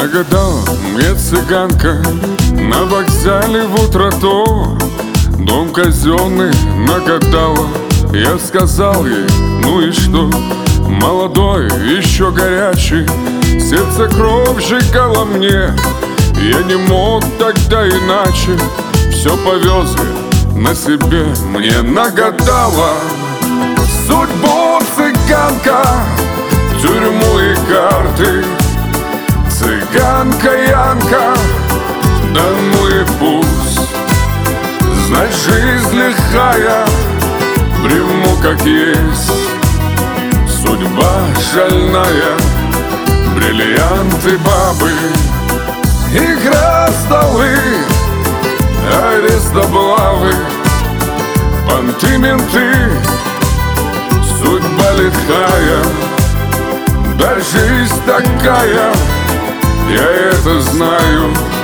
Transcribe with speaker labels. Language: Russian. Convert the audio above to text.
Speaker 1: Нагадала мне цыганка на вокзале в утро то. Дом казенный нагадала. Я сказал ей, ну и что? Молодой, еще горячий, сердце кровь сжигала мне. Я не мог тогда иначе, все повез я на себе. Мне нагадала судьбу цыганка, тюрьму и карты. Цыганка Янка, да ну и пусть. Знать, жизнь лихая, приму как есть. Судьба шальная, бриллианты, бабы, игра, столы, арест, облавы, понты, менты. Судьба лихая, да жизнь такая, я это знаю.